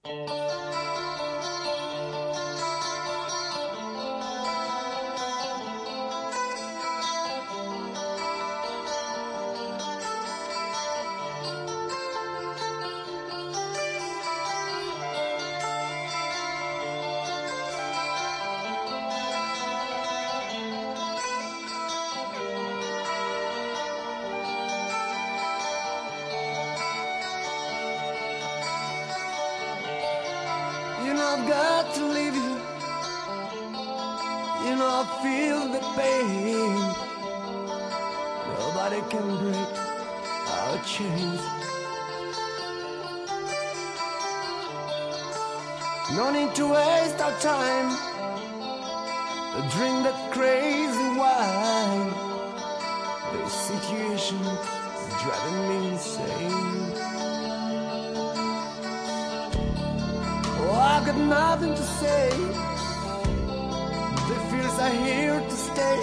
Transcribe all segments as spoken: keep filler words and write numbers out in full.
You know I've got to leave you. You know I feel the pain. Nobody can break our chains. No need to waste our time. Drink that crazy wine. This situation is driving me insane. Oh, I've got nothing to say. The fears are here to stay.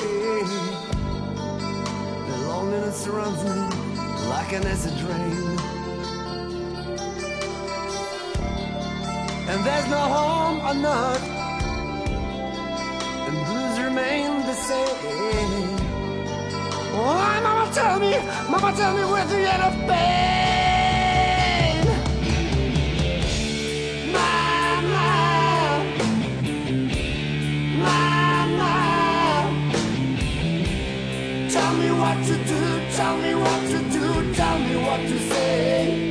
The loneliness surrounds me like an acid rain. And there's no home or not, and blues remain the same. Oh, mama tell me, mama tell me where's the end of pain. Mama, mama, tell me what to do, tell me what to do, tell me what to say.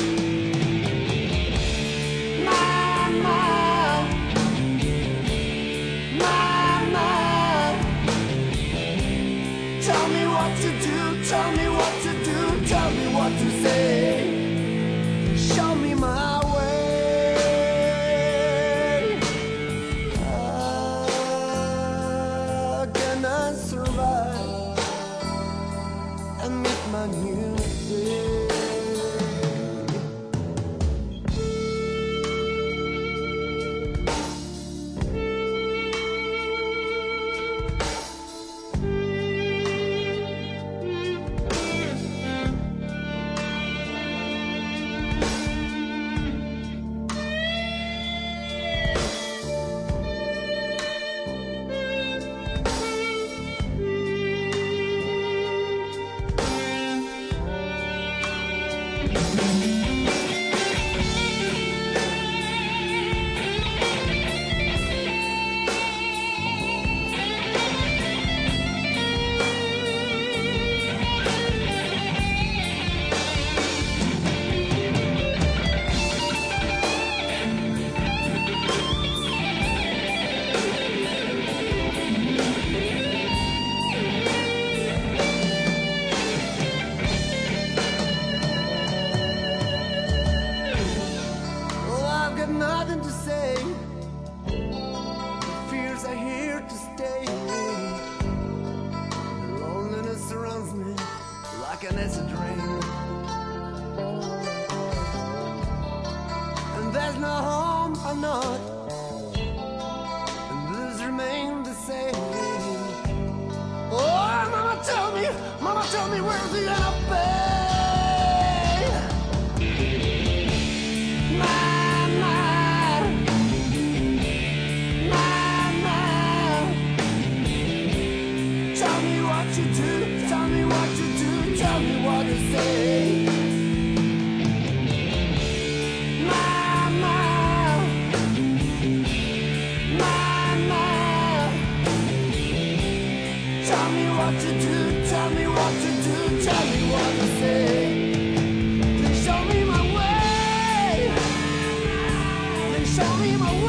Tell me what to do, tell me what to do, tell me what to say. Show me my way. How can I survive and meet my new day? Nothing to say. Fears are here to stay. The loneliness surrounds me like an acid rain. And there's no home or not, and blues remain the same. Oh, mama tell me, mama tell me where's the end of pain. Tell me what to do, tell me what to do, tell me what to say. Mama, mama, tell me what to do, tell me what to do, tell me what to say. Please show me my way. Please show me my way.